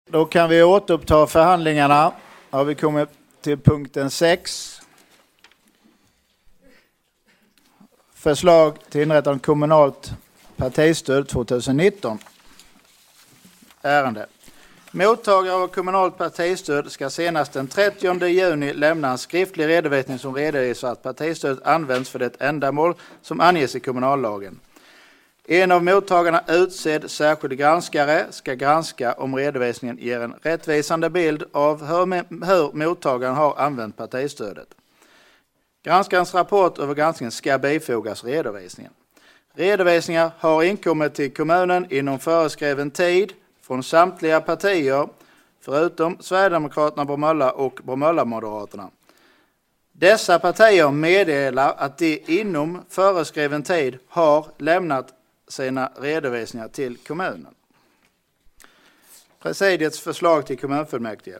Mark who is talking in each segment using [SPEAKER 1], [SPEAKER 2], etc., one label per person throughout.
[SPEAKER 1] Då kan vi återuppta förhandlingarna. Har vi kommit till punkten 6. Förslag till inrättande av kommunalt partistöd 2019. Ärende. Mottagare av kommunalt partistöd ska senast den 30 juni lämna en skriftlig redovisning som redovisar att partistödet används för det ändamål som anges i kommunallagen. En av mottagarna utsedd särskild granskare ska granska om redovisningen ger en rättvisande bild av hur mottagaren har använt partistödet. Granskarens rapport över granskningen ska bifogas redovisningen. Redovisningar har inkommit till kommunen inom föreskriven tid från samtliga partier förutom Sverigedemokraterna, Bromölla och Bromölla-moderaterna. Dessa partier meddelar att de inom föreskriven tid har lämnat sina redovisningar till kommunen. Presidiets förslag till kommunfullmäktige.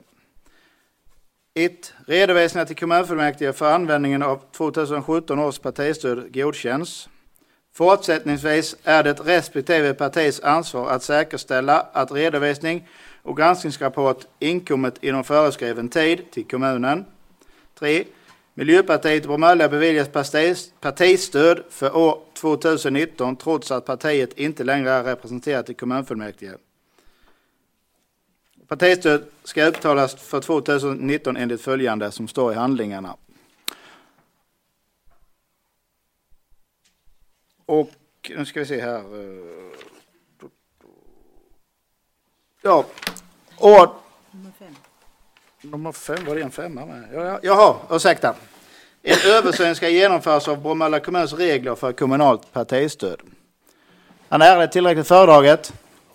[SPEAKER 1] 1. Redovisningar till kommunfullmäktige för användningen av 2017 års partistöd godkänns. Fortsättningsvis är det respektive partis ansvar att säkerställa att redovisning och granskningsrapport inkommit inom föreskriven tid till kommunen. 3. Miljöpartiet Bromölla beviljas partistöd för år 2019 trots att partiet inte längre är representerat i kommunfullmäktige. Partistöd ska utbetalas för 2019 enligt följande som står i handlingarna. Och nu ska vi se här. Ja, år nummer 5, var det en 5 med? Jaha, ursäkta. En översyn ska genomföras av Bromölla kommuns regler för kommunalt partistöd. Han är det tillräckligt föredraget.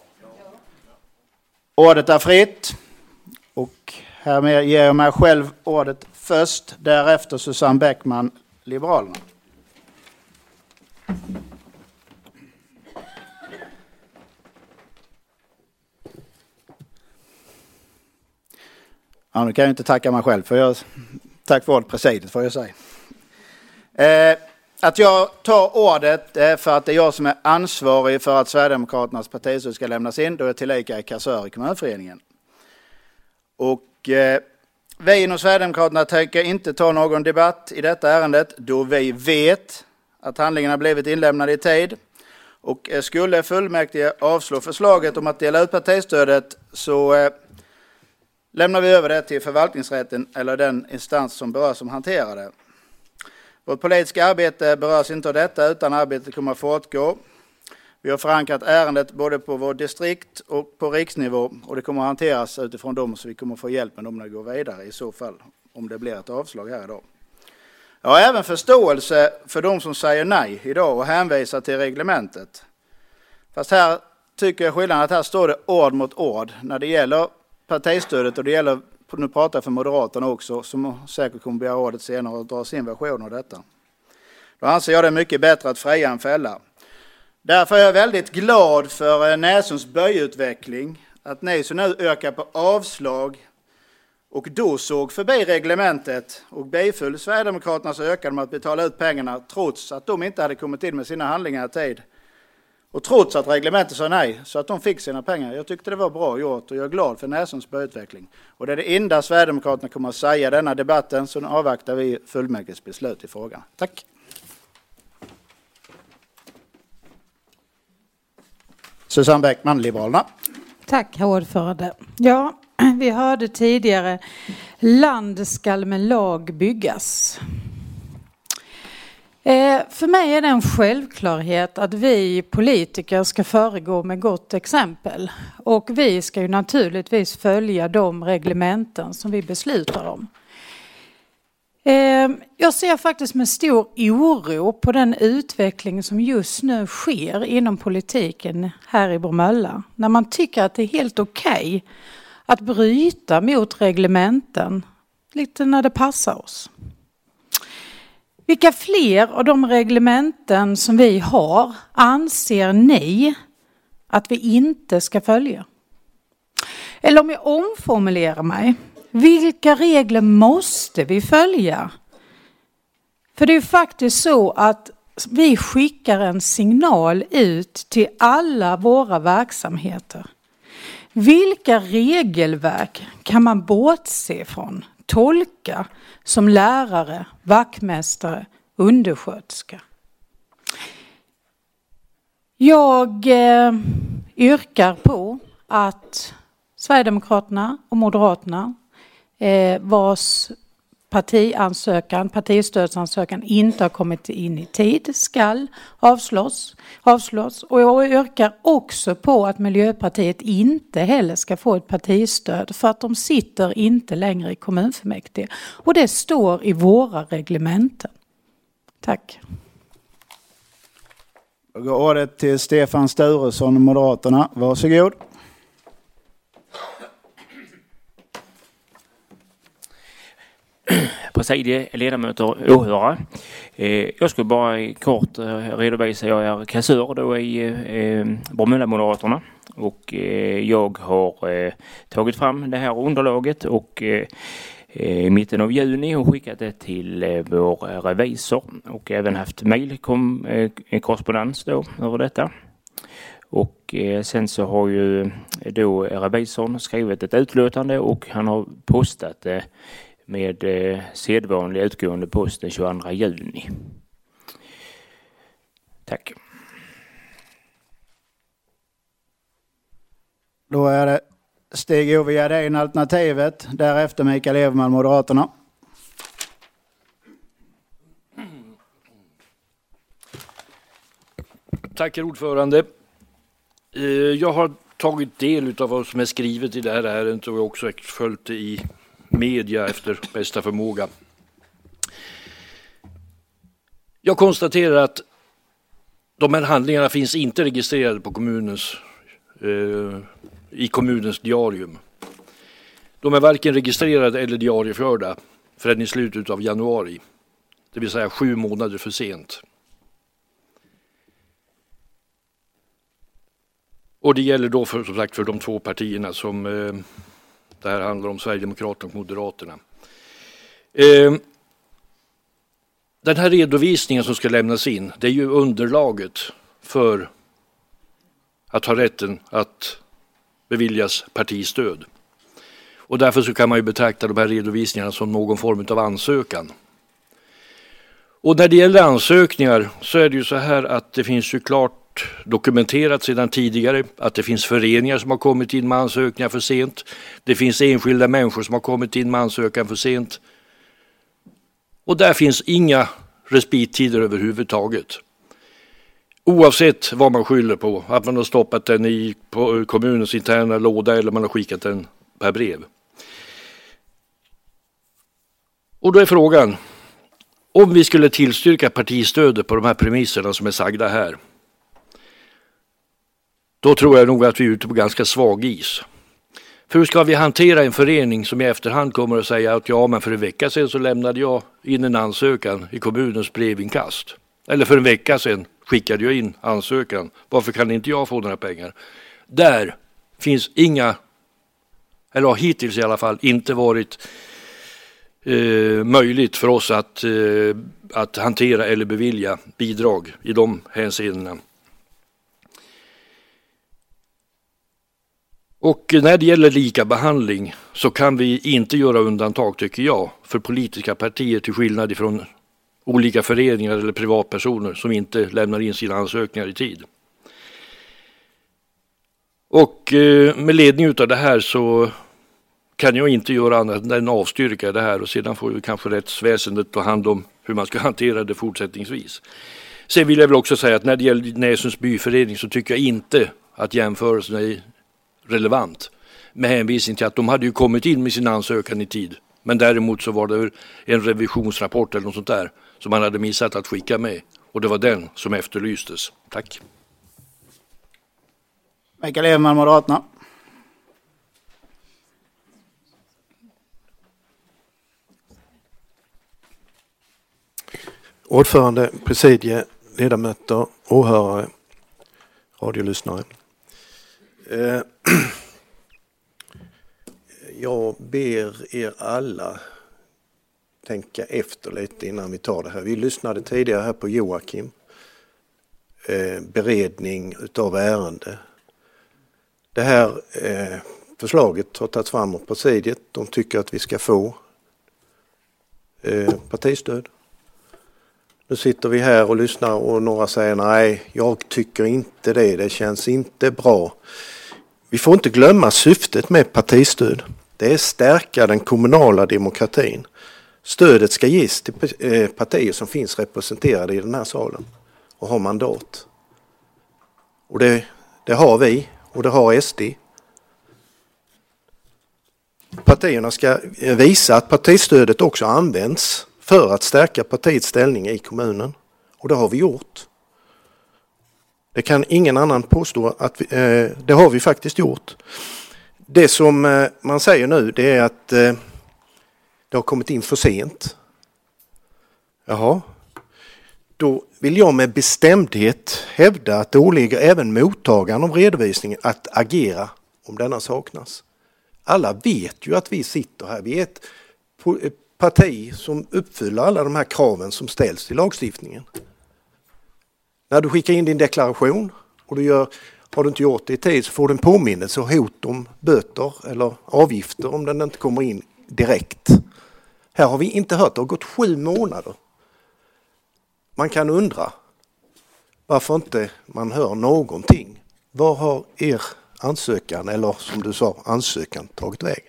[SPEAKER 1] Ordet är fritt. Och härmed ger jag mig själv ordet först. Därefter Susanne Bäckman, Liberalerna. Ja, nu kan jag inte tacka mig själv för tack för presidiet får jag säga. Att jag tar ordet för att det är jag som är ansvarig för att Sverigedemokraternas partistöd ska lämnas in då jag tillika är kassör i kommunföreningen. Och vi inom Sverigedemokraterna tänker inte ta någon debatt i detta ärendet då vi vet att handlingarna blivit inlämnade i tid. Och skulle fullmäktige avslå förslaget om att dela ut partistödet så lämnar vi över det till förvaltningsrätten eller den instans som berörs som hanterar det. Vårt politiska arbete berörs inte av detta utan arbetet kommer att fortgå. Vi har förankrat ärendet både på vår distrikt och på riksnivå och det kommer att hanteras utifrån dem så vi kommer att få hjälp med dem när det går vidare i så fall om det blir ett avslag här idag. Jag har även förståelse för de som säger nej idag och hänvisar till reglementet. Fast här tycker jag skillnaden att här står det ord mot ord när det gäller partistödet och det gäller, nu pratar jag för Moderaterna också som säkert kommer begära ordet senare och dra sin version av detta. Då anser jag det mycket bättre att fria än fälla. Därför är jag väldigt glad för Näsums böjutveckling att ni så nu ökar på avslag och då såg förbi reglementet och biföll Sverigedemokraterna så ökade de att betala ut pengarna trots att de inte hade kommit in med sina handlingar i tid. Och trots att reglementet sa nej så att de fick sina pengar. Jag tyckte det var bra gjort och jag är glad för Näsums böjutveckling. Och det är det enda Sverigedemokraterna kommer att säga i denna debatten så nu avvaktar vi fullmäktiges beslut i frågan. Tack. Susanne Bäckman, Liberalerna.
[SPEAKER 2] Tack, herr ordförande. Ja, vi hörde tidigare, land skall med lag byggas. För mig är det en självklarhet att vi politiker ska föregå med gott exempel. Och vi ska ju naturligtvis följa de reglementen som vi beslutar om. Jag ser faktiskt med stor oro på den utveckling som just nu sker inom politiken här i Bromölla. När man tycker att det är helt okej att bryta mot reglementen lite när det passar oss. Vilka fler av de reglementen som vi har anser ni att vi inte ska följa? Eller om jag omformulerar mig, vilka regler måste vi följa? För det är faktiskt så att vi skickar en signal ut till alla våra verksamheter. Vilka regelverk kan man bortse från, tolka som lärare, vaktmästare, undersköterska? Jag yrkar på att Sverigedemokraterna och Moderaterna vars partistödsansökan inte har kommit in i tid ska avslås. Och jag yrkar också på att Miljöpartiet inte heller ska få ett partistöd för att de sitter inte längre i kommunfullmäktige. Och det står i våra reglementen. Tack.
[SPEAKER 1] Jag går ordet till Stefan Sturesson, Moderaterna. Varsågod.
[SPEAKER 3] Presidie, ledamöter och åhörare. Jag skulle bara kort redovisa. Jag är kassör då i Bromölla Moderaterna och jag har tagit fram det här underlaget och i mitten av juni har skickat det till vår revisor och även haft mejlkorrespondens då över detta. Och sen så har ju då revisorn skrivit ett utlåtande och han har postat det med sedvanlig utgående post den 22 juni. Tack.
[SPEAKER 1] Då är det Stig-Ove Gerdin alternativet, därefter Mikael Everman, Moderaterna.
[SPEAKER 4] Tack, herr ordförande. Jag har tagit del av vad som är skrivet i det här ärendet och också följt det i media efter bästa förmåga. Jag konstaterar att de här handlingarna finns inte registrerade på i kommunens diarium. De är varken registrerade eller diarieförda förrän i slutet av januari, det vill säga 7 månader för sent. Och det gäller då som sagt för de 2 partierna som det här handlar om, Sverigedemokraterna och Moderaterna. Den här redovisningen som ska lämnas in, det är ju underlaget för att ha rätten att beviljas partistöd. Och därför så kan man ju betrakta de här redovisningarna som någon form av ansökan. Och när det gäller ansökningar så är det ju så här att det finns ju klart dokumenterat sedan tidigare att det finns föreningar som har kommit in med ansökningar för sent. Det finns enskilda människor som har kommit in med ansökan för sent. Och där finns inga respittider överhuvudtaget. Oavsett vad man skyller på, att man har stoppat den i kommunens interna låda eller man har skickat den per brev. Och då är frågan, om vi skulle tillstyrka partistödet på de här premisserna som är sagda här, då tror jag nog att vi är ute på ganska svag is. För hur ska vi hantera en förening som i efterhand kommer att säga att ja, men för en vecka sedan så lämnade jag in en ansökan i kommunens brevinkast. Eller för en vecka sedan skickade jag in ansökan. Varför kan inte jag få några pengar? Där finns inga, eller har hittills i alla fall inte varit möjligt för oss att hantera eller bevilja bidrag i de hänseendena. Och när det gäller lika behandling så kan vi inte göra undantag, tycker jag, för politiska partier till skillnad ifrån olika föreningar eller privatpersoner som inte lämnar in sina ansökningar i tid. Och med ledning av det här så kan jag inte göra annat än avstyrka det här och sedan får ju kanske rättsväsendet ta hand om hur man ska hantera det fortsättningsvis. Sen vill jag väl också säga att när det gäller Näsums byförening så tycker jag inte att jämförelsen är relevant med hänvisning till att de hade ju kommit in med sin ansökan i tid. Men däremot så var det en revisionsrapport eller något sånt där som man hade missat att skicka med. Och det var den som efterlystes. Tack.
[SPEAKER 1] Mikael Everman, Moderaterna.
[SPEAKER 5] Ordförande, presidie, ledamöter, åhörare, radiolyssnare. Jag ber er alla tänka efter lite innan vi tar det här. Vi lyssnade tidigare här på Joakim. Beredning utav ärende. Det här förslaget har tagits fram av presidiet. De tycker att vi ska få partistöd. Nu sitter vi här och lyssnar och några säger nej, jag tycker inte det. Det känns inte bra. Vi får inte glömma syftet med partistöd. Det är stärka den kommunala demokratin. Stödet ska ges till partier som finns representerade i den här salen och har mandat. Och det har vi och det har SD. Partierna ska visa att partistödet också används för att stärka partiets ställning i kommunen. Och det har vi gjort. Det kan ingen annan påstå att det har vi faktiskt gjort. Det som man säger nu, det är att det har kommit in för sent. Jaha. Då vill jag med bestämdhet hävda att det åligger även mottagaren av redovisningen att agera om denna saknas. Alla vet ju att vi sitter här. Vi är ett parti som uppfyller alla de här kraven som ställs i lagstiftningen. När du skickar in din deklaration och har du inte gjort det i tid så får du en påminnelse och hot om böter eller avgifter om den inte kommer in direkt. Här har vi inte hört, det har gått 7 månader. Man kan undra varför inte man hör någonting. Var har er ansökan, eller som du sa, ansökan tagit vägen?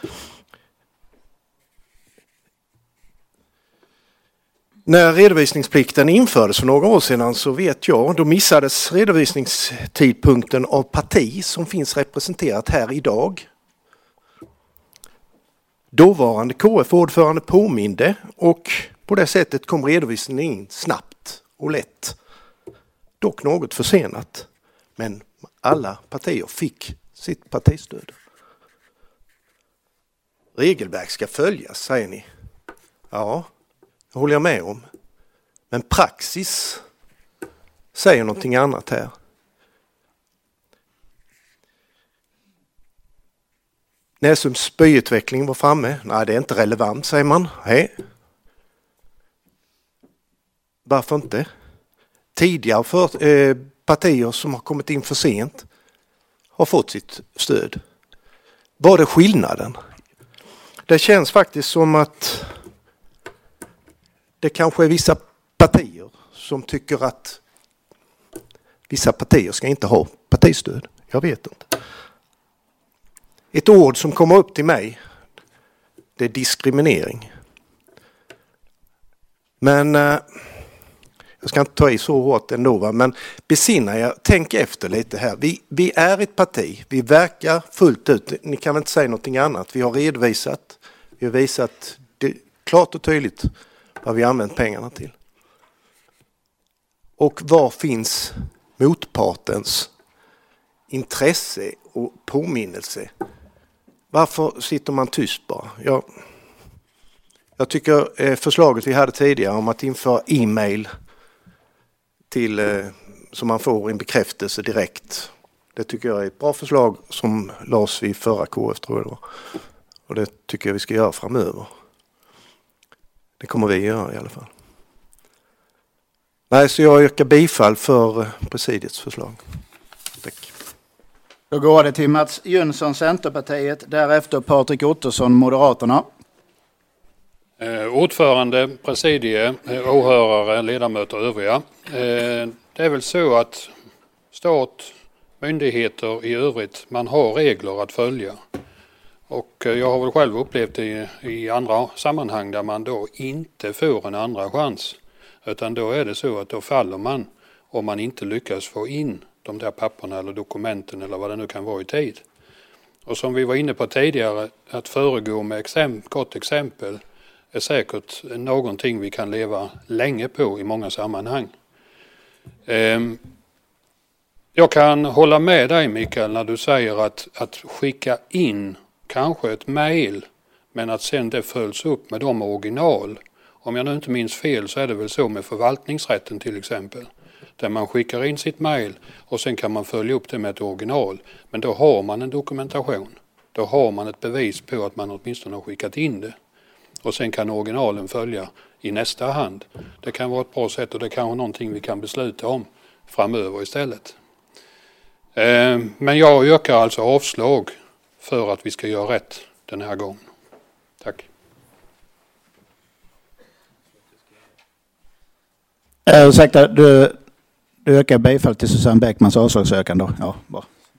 [SPEAKER 5] När redovisningsplikten infördes för några år sedan så vet jag, då missades redovisningstidpunkten av parti som finns representerat här idag. Dåvarande KF-ordförande påminde och på det sättet kom redovisningen in snabbt och lätt. Dock något försenat, men alla partier fick sitt partistöd. Regelverk ska följas, säger ni. Ja, det håller jag med om. Men praxis säger någonting annat här. Näsums byutveckling var framme. Nej, det är inte relevant, säger man. Nej. Varför inte? Tidigare partier som har kommit in för sent har fått sitt stöd. Vad är skillnaden? Det känns faktiskt som att det kanske är vissa partier som tycker att vissa partier ska inte ha partistöd. Jag vet inte. Ett ord som kommer upp till mig, det är diskriminering. Men jag ska inte ta i så hårt ändå, va? Men besinna er, tänk efter lite här. Vi är ett parti, vi verkar fullt ut. Ni kan väl inte säga någonting annat. Vi har visat det klart och tydligt vad vi har använt pengarna till. Och var finns motpartens intresse och påminnelse? Varför sitter man tyst bara? Jag tycker förslaget vi hade tidigare om att införa e-mail till så man får en bekräftelse direkt. Det tycker jag är ett bra förslag som lades vid förra KF, tror jag det var. Och det tycker jag vi ska göra framöver. Det kommer vi göra i alla fall. Nej, så jag yrkar bifall för presidiets förslag. Tack.
[SPEAKER 1] Då går det till Mats Jönsson, Centerpartiet, därefter Patrik Ottosson, Moderaterna.
[SPEAKER 6] Ordförande, presidie, åhörare, ledamöter och övriga. Det är väl så att stat, myndigheter i övrigt, man har regler att följa. Och jag har väl själv upplevt det i andra sammanhang där man då inte får en andra chans. Utan då är det så att då faller man om man inte lyckas få in de där papperna eller dokumenten eller vad det nu kan vara i tid. Och som vi var inne på tidigare, att föregå med gott exempel är säkert någonting vi kan leva länge på i många sammanhang. Jag kan hålla med dig, Mikael, när du säger att skicka in kanske ett mejl, men att sen det följs upp med de original. Om jag nu inte minns fel så är det väl så med förvaltningsrätten till exempel. Där man skickar in sitt mejl och sen kan man följa upp det med ett original. Men då har man en dokumentation. Då har man ett bevis på att man åtminstone har skickat in det. Och sen kan originalen följa i nästa hand. Det kan vara ett bra sätt och det kan vara någonting vi kan besluta om framöver istället. Men jag yrkar alltså avslag för att vi ska göra rätt den här gången. Tack.
[SPEAKER 1] Ursäkta, du yrkar bifall till Susanne Bäckmans avslagsökande då? Ja, bra.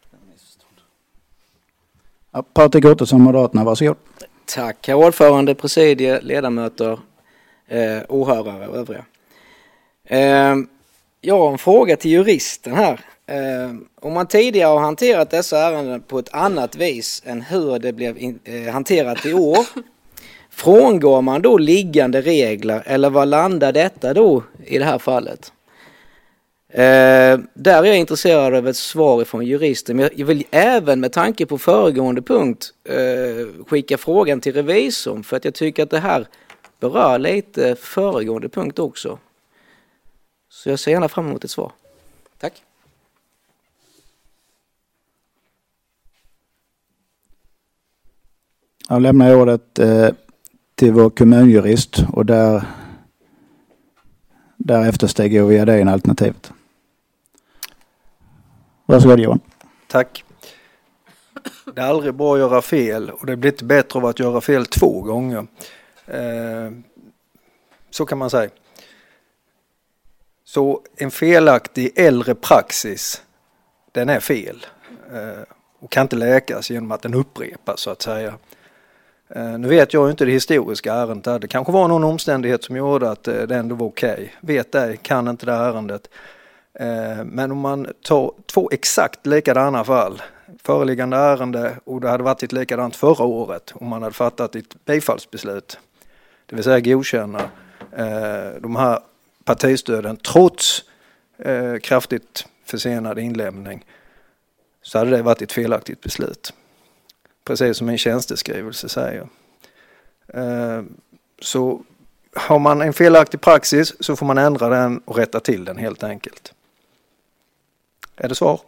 [SPEAKER 1] Ja, Patrik Ottosson, Moderaterna, varsågod.
[SPEAKER 7] Tack, herr ordförande, presidie, ledamöter, åhörare och övriga. Jag har en fråga till juristen här. Om man tidigare har hanterat dessa ärenden på ett annat vis än hur det blev hanterat i år, frångår man då liggande regler eller vad landar detta då i det här fallet? Där är jag intresserad av ett svar från juristen. Men jag vill även med tanke på föregående punkt skicka frågan till revisorn, för att jag tycker att det här berör lite föregående punkt också. Så jag ser gärna fram emot ett svar. Tack.
[SPEAKER 1] Jag lämnar ordet till vår kommunjurist och därefter stiger jag via det in alternativet. Varsågod Johan.
[SPEAKER 8] Tack. Det är aldrig bra att göra fel och det blir inte bättre av att göra fel 2 gånger. Så kan man säga. Så en felaktig äldre praxis, den är fel och kan inte läkas genom att den upprepas så att säga. Nu vet jag inte det historiska ärendet. Det kanske var någon omständighet som gjorde att det ändå var okej. Vet det, kan inte det ärendet. Men om man tar 2 exakt likadana fall, föreliggande ärende och det hade varit ett likadant förra året om man hade fattat ett bifallsbeslut, det vill säga godkänna de här partistöden trots kraftigt försenad inlämning, så hade det varit ett felaktigt beslut. Precis som en tjänsteskrivelse säger. Så har man en felaktig praxis så får man ändra den och rätta till den helt enkelt. Är det svar?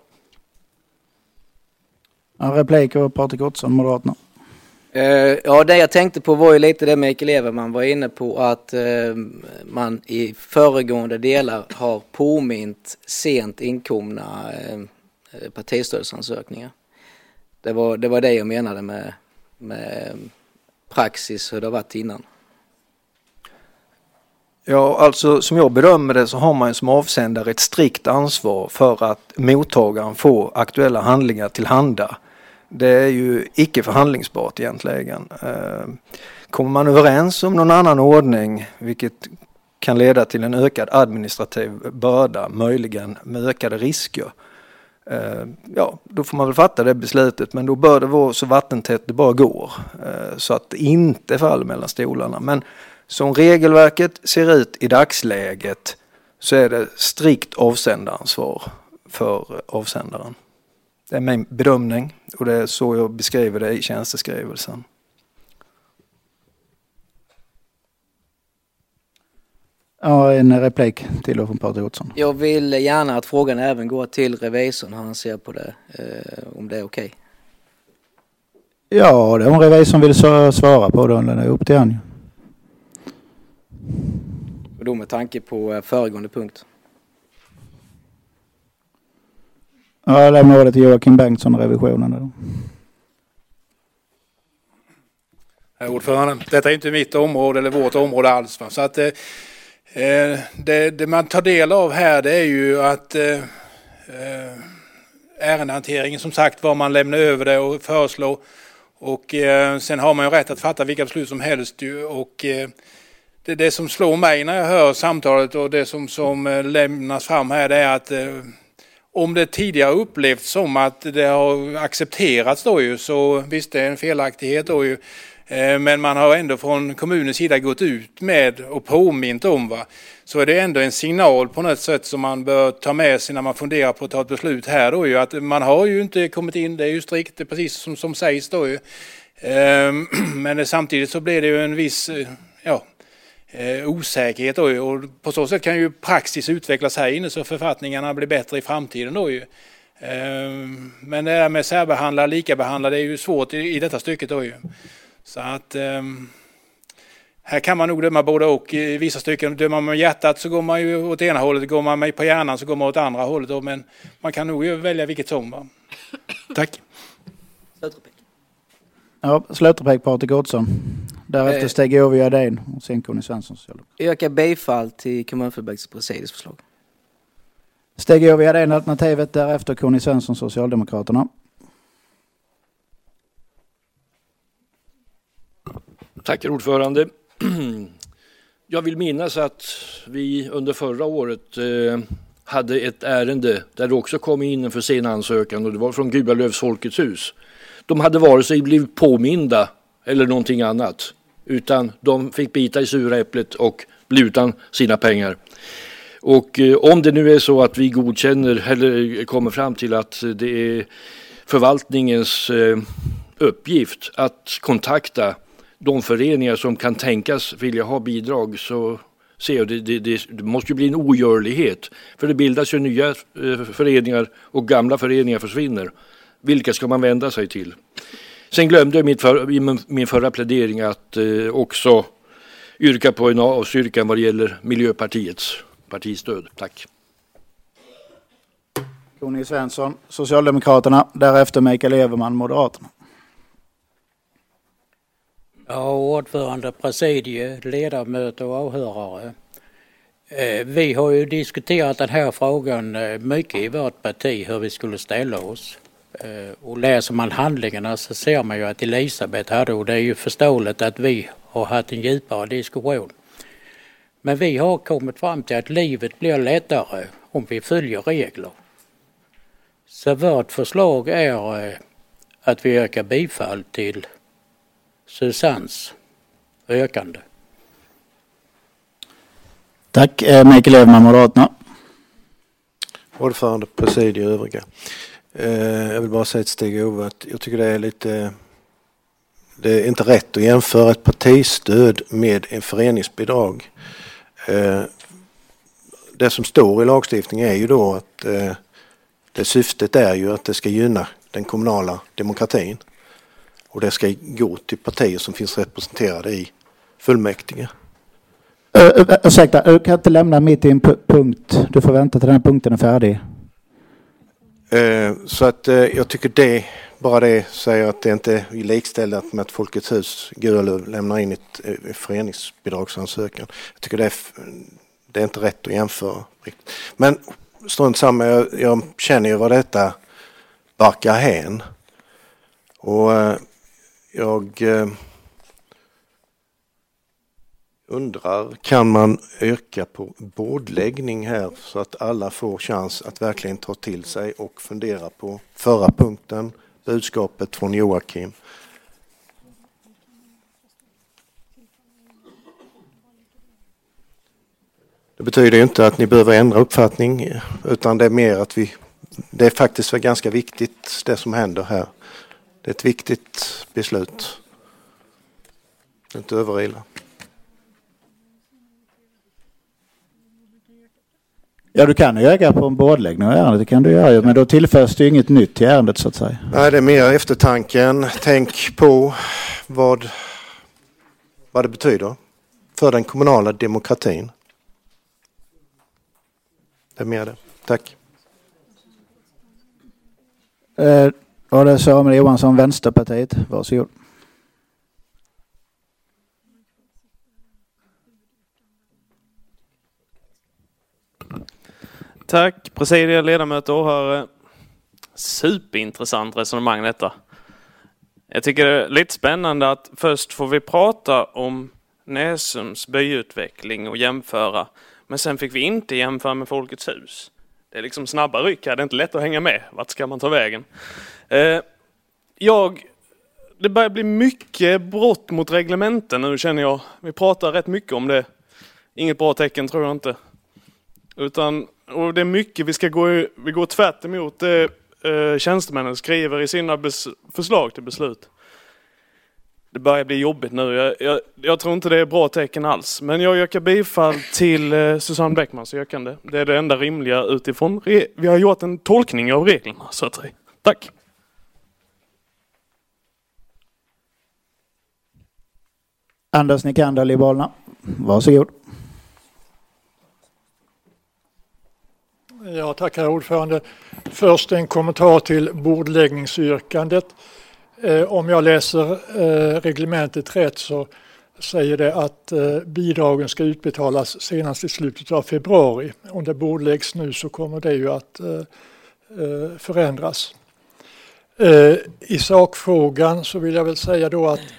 [SPEAKER 1] En replik av Patrik Ottosson, Moderaterna.
[SPEAKER 7] Ja, det jag tänkte på var ju lite det Mikael Everman var inne på, att man i föregående delar har påmint sent inkomna partistödsansökningar. Det var det jag menade med praxis, hur det har varit innan.
[SPEAKER 8] Ja, alltså som jag bedömer det så har man som avsändare ett strikt ansvar för att mottagaren får aktuella handlingar tillhanda. Det är ju icke förhandlingsbart egentligen. Kommer man överens om någon annan ordning, vilket kan leda till en ökad administrativ börda, möjligen med ökade risker, ja, då får man väl fatta det beslutet, men då bör det vara så vattentätt det bara går, så att det inte faller mellan stolarna. Men som regelverket ser ut i dagsläget så är det strikt avsändaransvar för avsändaren. Det är min bedömning och det är så jag beskriver det i tjänsteskrivelsen.
[SPEAKER 1] Ja, en replik till från Patrik Ottosson.
[SPEAKER 7] Jag vill gärna att frågan även går till revisorn, han ser på det, om det är okej.
[SPEAKER 1] Ja, det är om revisorn vill svara på det, eller det är upp till han.
[SPEAKER 7] Och då med tanke på föregående punkt.
[SPEAKER 1] Ja, jag lämnar ordet till Joakim Bengtsson och revisionen. Då.
[SPEAKER 9] Herr ordförande, detta är inte mitt område eller vårt område alls. Va? Så att det man tar del av här, det är ju att ärendehanteringen, som sagt, var man lämnar över det och föreslår. Och sen har man ju rätt att fatta vilka beslut som helst. Och det som slår mig när jag hör samtalet och det som lämnas fram här, det är att om det tidigare upplevts som att det har accepterats då ju, så visst, det är en felaktighet då ju. Men man har ändå från kommunens sida gått ut med och påmint om, va. Så är det ändå en signal på något sätt som man bör ta med sig när man funderar på att ta ett beslut här då ju. Att man har ju inte kommit in, det är ju strikt, det är precis som sägs då ju. Men samtidigt så blir det ju en viss osäkerhet då ju. Och på så sätt kan ju praxis utvecklas här inne så författningarna blir bättre i framtiden då ju. Men det där med särbehandla, likabehandla, det är ju svårt i detta stycket då ju. Så att här kan man nog döma både och. I vissa stycken dömer man med hjärtat så går man ju åt ena hållet, går man med på hjärnan så går man åt andra hållet. Men man kan nog välja vilket som. Va? Tack.
[SPEAKER 1] Ja, slutreplik Patrik Gottson. Därefter Stig-Ove Gerdin och sen Conny Svensson.
[SPEAKER 7] Jag yrkar bifall till kommunfullmäktiges presidies förslag.
[SPEAKER 1] Stig-Ove Gerdin alternativet, därefter Conny Svensson, Socialdemokraterna.
[SPEAKER 4] Tack ordförande. Jag vill minnas att vi under förra året hade ett ärende där det också kom in en försen ansökan och det var från Gubalövs Folkets hus. De hade vare sig blivit påminda eller någonting annat utan de fick bita i sura äpplet och bli utan sina pengar. Och om det nu är så att vi godkänner eller kommer fram till att det är förvaltningens uppgift att kontakta de föreningar som kan tänkas vilja ha bidrag, så ser jag det måste ju bli en ogörlighet. För det bildas ju nya föreningar och gamla föreningar försvinner. Vilka ska man vända sig till? Sen glömde jag i min förra plädering att också yrka på en avstyrkan vad det gäller Miljöpartiets partistöd. Tack.
[SPEAKER 1] Conny Svensson, Socialdemokraterna, därefter Mikael Everman, Moderaterna.
[SPEAKER 10] Ja, ordförande, presidie, ledamöter och åhörare. Vi har ju diskuterat den här frågan mycket i vårt parti, hur vi skulle ställa oss. Och läser man handlingarna så ser man ju att Elisabeth hade, och det är ju förståeligt att vi har haft en djupare diskussion. Men vi har kommit fram till att livet blir lättare om vi följer regler. Så vårt förslag är att vi ökar bifall till Susannes ökande.
[SPEAKER 1] Tack. Mikael Everman, Moderaterna.
[SPEAKER 5] Ordförande, presidie och övriga. Jag vill bara säga till Stig-Ove att jag tycker det är inte rätt att jämföra ett partistöd med en föreningsbidrag. Det som står i lagstiftningen är ju då att det syftet är ju att det ska gynna den kommunala demokratin. Och det ska gå till partier som finns representerade i fullmäktige.
[SPEAKER 1] Ursäkta, du kan inte lämna mitt i en punkt. Du får vänta till den här punkten är färdig.
[SPEAKER 5] Så att jag tycker bara det säger att det inte är likställt med att Folkets hus lämnar in ett föreningsbidragsansökan. Jag tycker det är inte rätt att jämföra. Men strunt samma, jag känner ju vad detta barkar hän. Och jag undrar, kan man öka på bordläggning här så att alla får chans att verkligen ta till sig och fundera på förra punkten, budskapet från Joakim. Det betyder ju inte att ni behöver ändra uppfattning, utan det är mer att det är faktiskt ganska viktigt det som händer här. Det är ett viktigt beslut. Inte överila.
[SPEAKER 1] Ja, du kan ju öka på en bordläggning av ärendet, det kan du göra, men då tillförs det inget nytt till ärendet så att säga.
[SPEAKER 5] Nej, det är mer eftertanken. Tänk på vad det betyder för den kommunala demokratin. Det är mer det. Tack.
[SPEAKER 1] Och det är Samuel Johansson, Vänsterpartiet. Varsågod.
[SPEAKER 11] Tack, presidier, ledamöter och åhörare. Superintressant resonemang detta. Jag tycker det är lite spännande att först får vi prata om Näsums byutveckling och jämföra. Men sen fick vi inte jämföra med Folkets hus. Det är liksom snabba ryck här, det är inte lätt att hänga med. Vart ska man ta vägen? Det börjar bli mycket brott mot reglementen nu, känner jag. Vi pratar rätt mycket om det. Inget bra tecken tror jag inte. Och det är mycket vi går tvärt emot det tjänstemännen skriver i sina förslag till beslut. Det börjar bli jobbigt nu. Jag tror inte det är bra tecken alls. Men jag yrkar bifall till Susanne Bäckmans yrkande. Det är det enda rimliga utifrån. Vi har gjort en tolkning av reglerna, så att säga. Tack.
[SPEAKER 1] Anders Nikander, Liberalerna. Varsågod.
[SPEAKER 12] Ja, tackar ordförande. Först en kommentar till bordläggningsyrkandet. Om jag läser reglementet rätt så säger det att bidragen ska utbetalas senast i slutet av februari. Om det bordläggs nu så kommer det ju att förändras. I sakfrågan så vill jag väl säga då att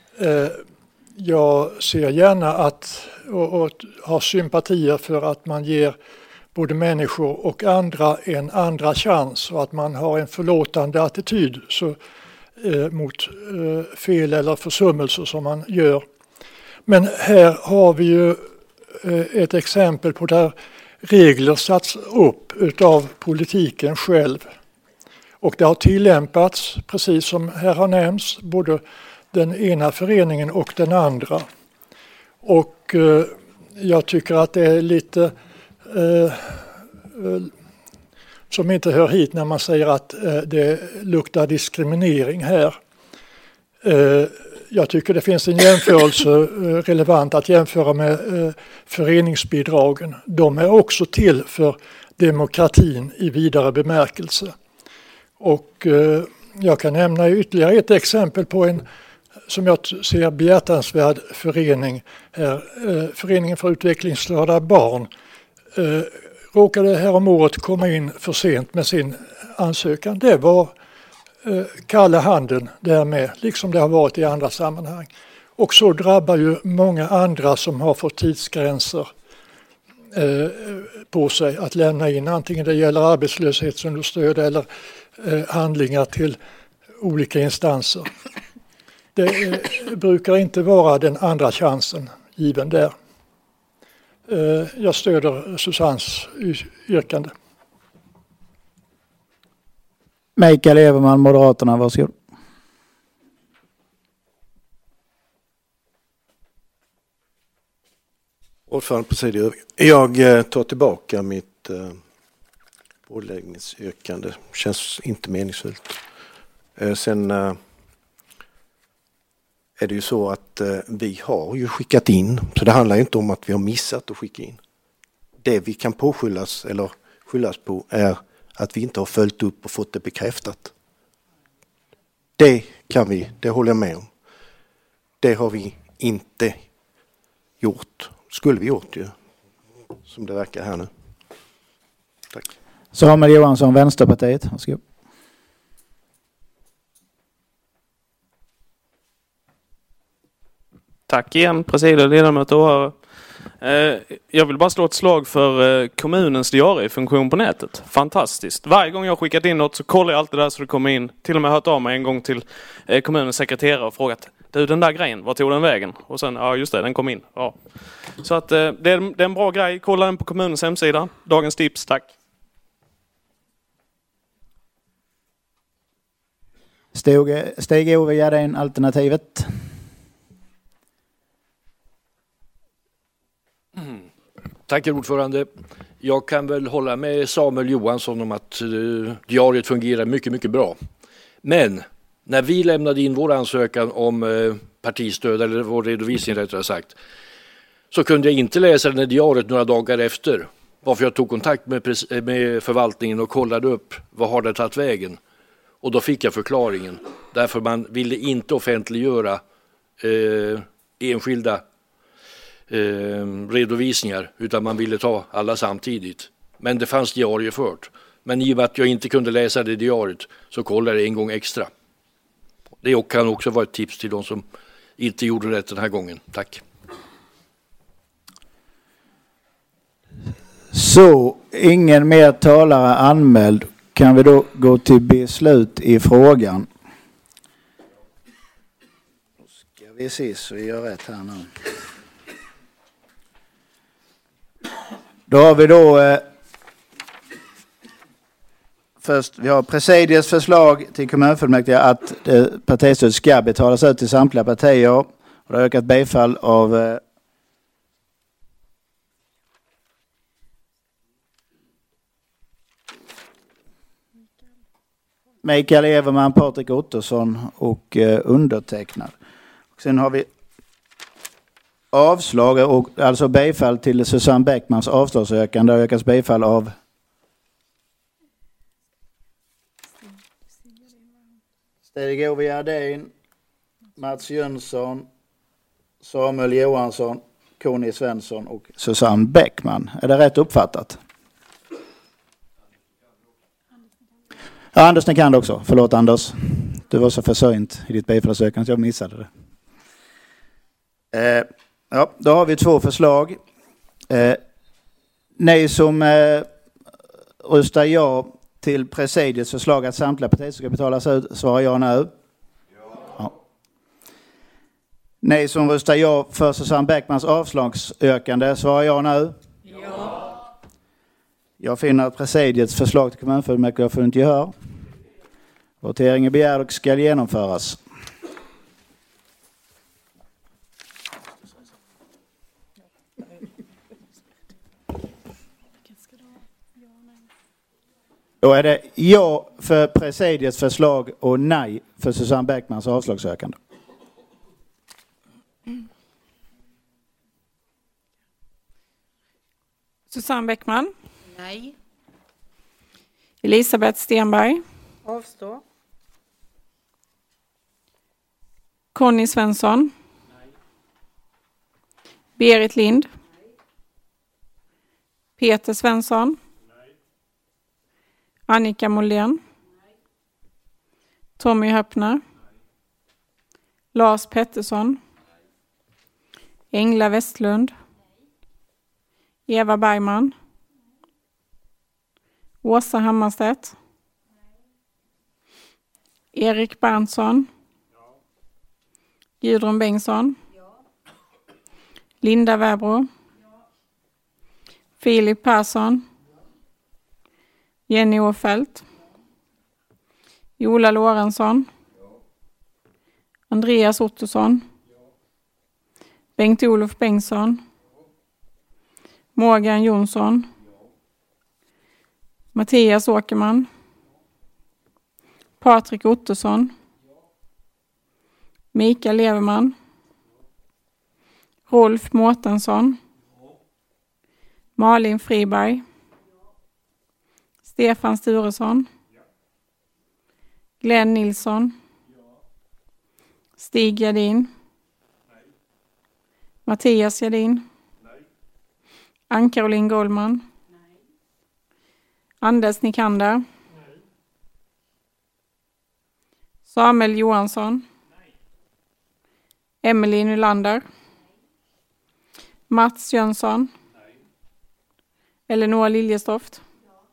[SPEAKER 12] jag ser gärna att och har sympatier för att man ger både människor och andra en andra chans och att man har en förlåtande attityd mot fel eller försummelser som man gör. Men här har vi ju ett exempel på där regler satts upp utav politiken själv. Och det har tillämpats, precis som här har nämnts, både den ena föreningen och den andra. Och jag tycker att det är lite som inte hör hit när man säger att det luktar diskriminering här. Jag tycker det finns en jämförelse relevant att jämföra med föreningsbidragen. De är också till för demokratin i vidare bemärkelse. Och jag kan nämna ytterligare ett exempel på en som jag ser behjärtansvärd förening här. Föreningen för utvecklingsstörda barn råkade här om året komma in för sent med sin ansökan. Det var kalla handen därmed, liksom det har varit i andra sammanhang. Och så drabbar ju många andra som har fått tidsgränser på sig att lämna in, antingen det gäller arbetslöshetsunderstöd eller handlingar till olika instanser. Det brukar inte vara den andra chansen given där. Jag stöder Susannes yrkande.
[SPEAKER 1] Mikael Everman, Moderaterna, varsågod.
[SPEAKER 5] Ordförande presidiet, jag tar tillbaka mitt bordläggningsyrkande. Känns inte meningsfullt. Sen är det ju så att vi har ju skickat in, så det handlar inte om att vi har missat att skicka in. Det vi kan påskyllas eller skyllas på är att vi inte har följt upp och fått det bekräftat. Det håller jag med om. Det har vi inte gjort. Skulle vi gjort ju, som det verkar här nu. Tack.
[SPEAKER 1] Samuel Johansson, Vänsterpartiet. Varsågod.
[SPEAKER 11] Tack igen, presidiet, ledamöter och åhörare. Jag vill bara slå ett slag för kommunens diariefunktion på nätet. Fantastiskt. Varje gång jag har skickat in något så kollar jag alltid där så det kommer in. Till och med hört av mig en gång till kommunens sekreterare och frågat: du, den där grejen, vad tog den vägen? Och sen, ja just det, den kom in. Ja. Så att det är en bra grej. Kolla den på kommunens hemsida. Dagens tips, tack.
[SPEAKER 1] Stig-Ove Gärdin, Alternativet.
[SPEAKER 4] Tack ordförande. Jag kan väl hålla med Samuel Johansson om att diariet fungerar mycket, mycket bra. Men när vi lämnade in vår ansökan om partistöd, eller vår redovisning rättare sagt, så kunde jag inte läsa den i diariet några dagar efter. Varför jag tog kontakt med förvaltningen och kollade upp vad har det tagit vägen. Och då fick jag förklaringen. Därför man ville inte offentliggöra enskilda redovisningar, utan man ville ta alla samtidigt. Men det fanns diariefört. Men i och med att jag inte kunde läsa det diariet så kollade jag en gång extra. Det kan också vara ett tips till de som inte gjorde rätt den här gången. Tack.
[SPEAKER 1] Så, ingen mer talare anmäld. Kan vi då gå till beslut i frågan? Då ska vi se så vi gör rätt här nu. Då har vi då först, vi har presidiets förslag till kommunfullmäktige att partistöd ska betalas ut till samtliga partier. Och det har ökat bifall av Mikael Everman, Patrik Ottosson och undertecknad. Och sen har vi avslag och alltså bifall till Susanne Bäckmans avslagsökande. Det yrkas bifall av Stig-Ove Jardin, Mats Jönsson, Samuel Johansson, Conny Svensson och Susanne Bäckman. Är det rätt uppfattat? Ja, Anders Nikander också. Förlåt Anders. Du var så försörjnt i ditt bifallsökande så jag missade det. Ja, då har vi 2 förslag. Ni som röstar ja till presidiets förslag att samtliga partier ska betalas ut, svarar ja nu. Ja. Ni som röstar ja för Susanne Bäckmans avslagsökande, svarar ja nu. Ja. Jag finner att presidiets förslag till kommunfullmäktige har funnit gehör. Voteringen begär och ska genomföras. Då är det ja för presidiets förslag och nej för Susanne Bäckmans avslagsökande.
[SPEAKER 13] Susanne Bäckman.
[SPEAKER 2] Nej.
[SPEAKER 13] Elisabeth Stenberg.
[SPEAKER 2] Avstå.
[SPEAKER 13] Conny Svensson. Nej. Berit Lind. Nej. Peter Svensson. Nej. Annika Mollén. Nej. Tommy Höppner. Nej. Lars Pettersson. Nej. Engla Westlund. Nej. Eva Bergman. Nej. Åsa Hammarstedt. Nej. Erik Berntsson. Ja. Gudrun Bengtsson. Ja. Linda Väbro. Ja. Filip Persson. Ja. Jenny Åfeldt. Ja. Ola Lorentzon. Ja. Andreas Ottosson. Ja. Bengt-Olof Bengtsson. Ja. Morgan Jonsson. Ja. Mattias Åkerman. Patrik Ottosson. Ja. Mikael Leverman. Ja. Rolf Mårtensson. Ja. Malin Friberg. Ja. Stefan Sturesson. Ja. Glenn Nilsson. Ja. Stig Jardin. Nej. Mattias Jardin. Nej. Ann-Caroline Goldman. Nej. Anders Nikander. Nej. Samuel Johansson. Nej. Emily Nylander. Nej. Mats Jönsson. Nej. Eleonora Liljestoft. Ja.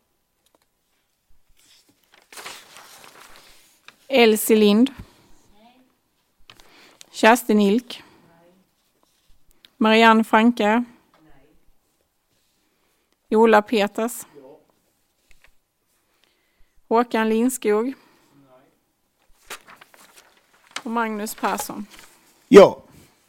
[SPEAKER 13] Elsie Lind. Nej. Kerstin Ilk. Nej. Marianne Franke. Nej. Ola Peters. Ja. Håkan Lindskog. Nej. Och Magnus Persson.
[SPEAKER 1] Ja.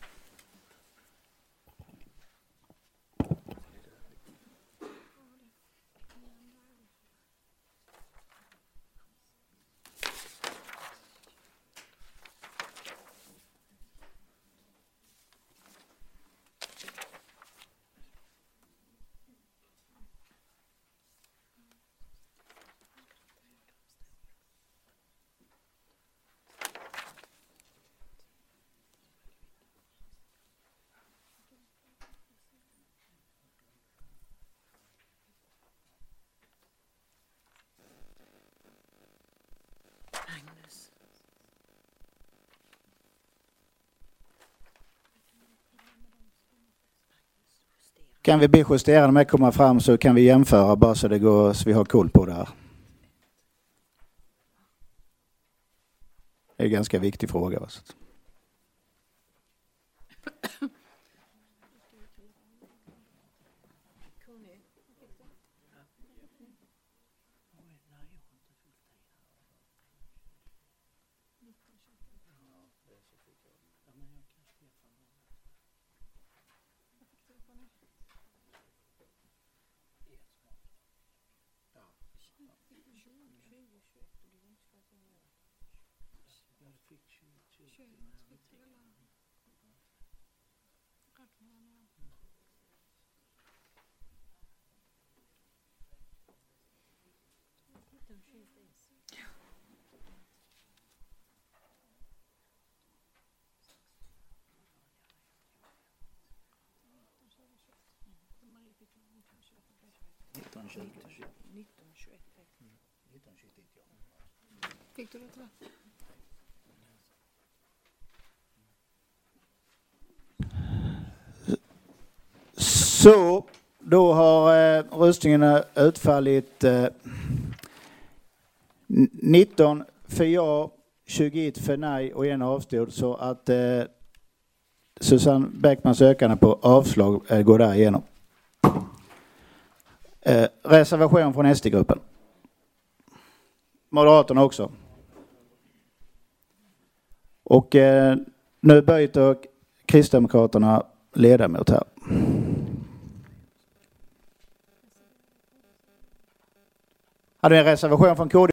[SPEAKER 1] Kan vi be justerarna med komma fram så kan vi jämföra bara så det går så vi har koll på det här. Det är en ganska viktig fråga.
[SPEAKER 2] Fick du det till?
[SPEAKER 1] Så då har röstningen utfallit 19 för ja, 21 för nej och en avstod, så att Susanne Bäckmans ökande på avslag går där igenom. Reservation från SD-gruppen. Moderaterna också. Och nu byter Kristdemokraterna ledamot här. Hade vi en reservation från KD?